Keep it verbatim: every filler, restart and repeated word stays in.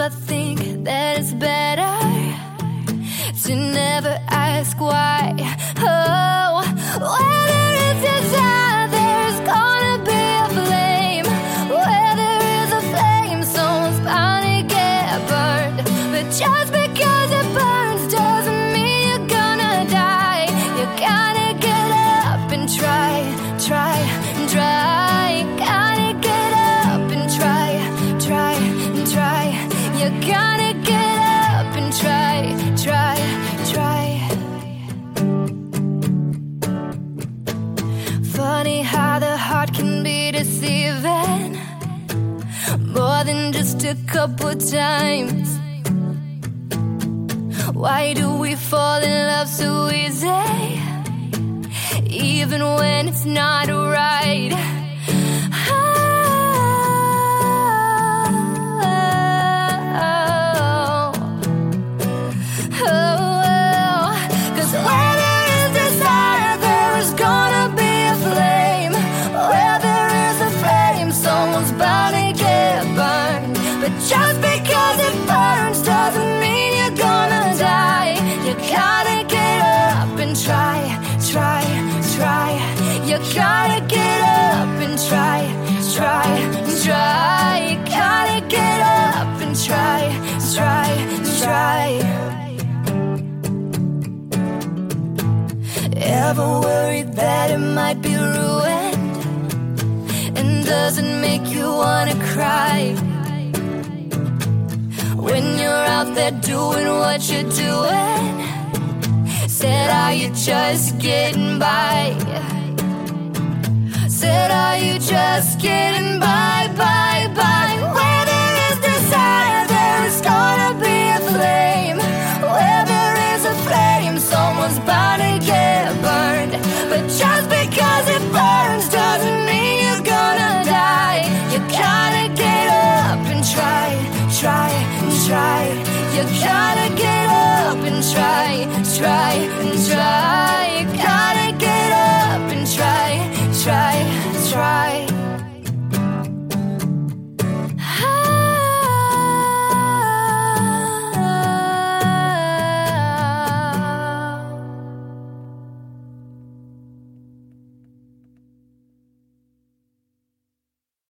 I think that it's better to never ask why. Oh, where there is desire, there's gonna be a flame. Where there is a flame, someone's bound to get burned. But just because it burns doesn't mean you're gonna die. You gotta get up and try, try, try. Gotta get up and try, try, try. You gotta get up and try, try, try. Funny how the heart can be deceiving, more than just a couple times. Why do we fall in love so easy, even when it's not right? Just because it burns doesn't mean you're gonna die. You gotta get up and try, try, try. You gotta get up and try, try, try. You gotta get up and try, try, try. Ever worried that it might be ruined, and does it make you wanna cry? When you're out there doing what you're doing, said, are you just getting by? Said, are you just getting